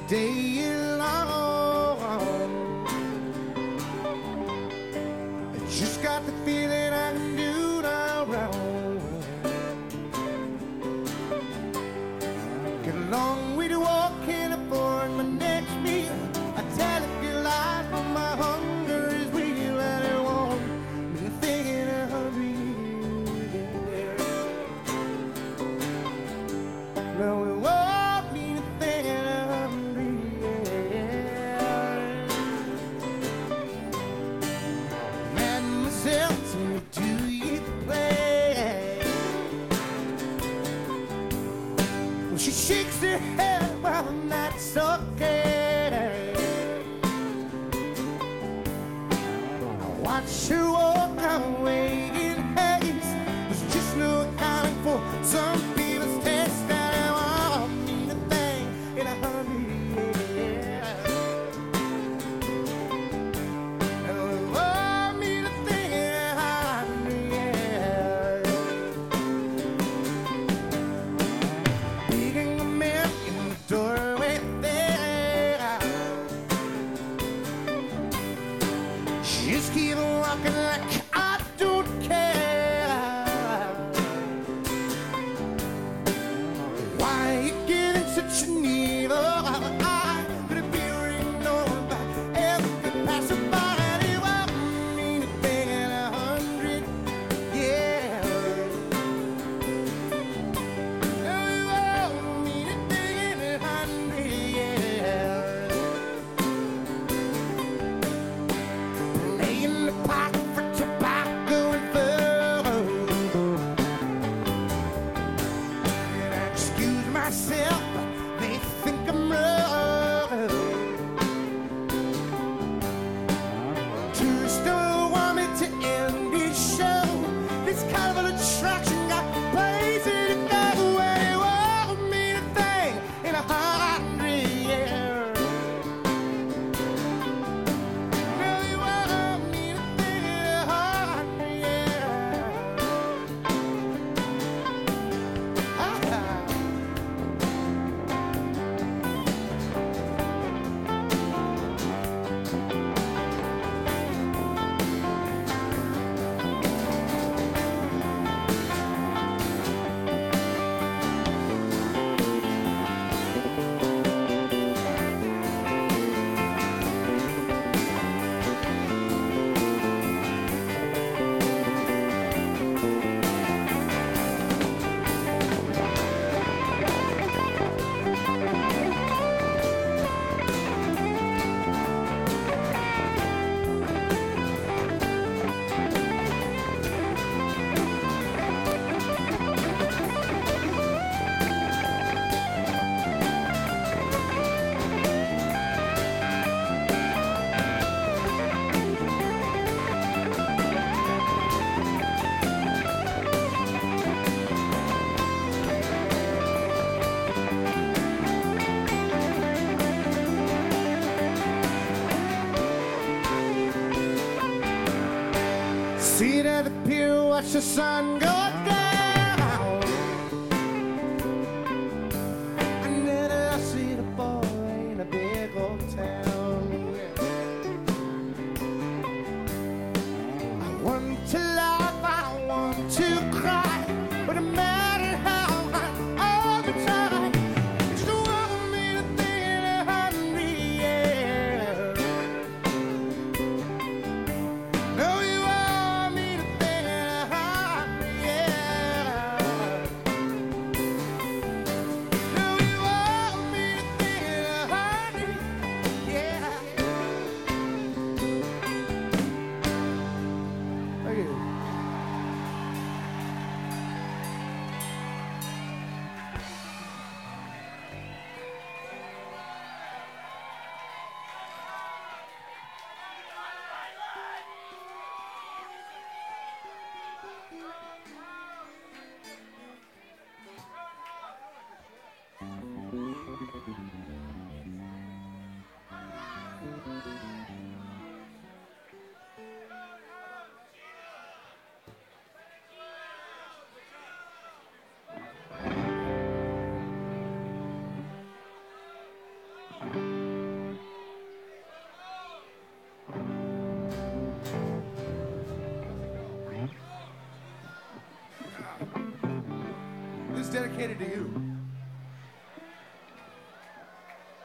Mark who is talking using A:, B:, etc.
A: day long. I just got the feeling I can do no wrong. Get along with walking aboard my next meal. I tell a few lies, but my hunger is real, and it won't be a thing in 100 years. No, it won't be a thing in 100 years. Mademoiselle, tell me, do you play? Well, she shakes her head, well, that's okay. I watch her walk away in haste. There's just no accounting for some people's taste, and it won't mean a thing in 100 years. No, it won't mean a thing in 100 years. Beating a man in the doorway there. Just keep walking like I don't care. Why are you giving such an evil eye? Could it be ignored by every passerby? And it won't mean a thing in 100 years. No, it won't mean a thing in 100 years. Playing the pot for tobacco and food. And I excuse myself, they think I'm rude. Tourists don't want me to end this show. This kind of an attraction got places to go, and it won't mean a thing in 100 years. No, it won't mean a thing in 100 years. Sit at the pier, watch the sun go down. And then I see the boy in a big old town. I want to laugh, I want to cry, but no matter how hard, all the time, it's the one me to think in 100 years. No, you want me to think in 100 years. No, you want me to think in 100 years. Thank you. dedicated to you.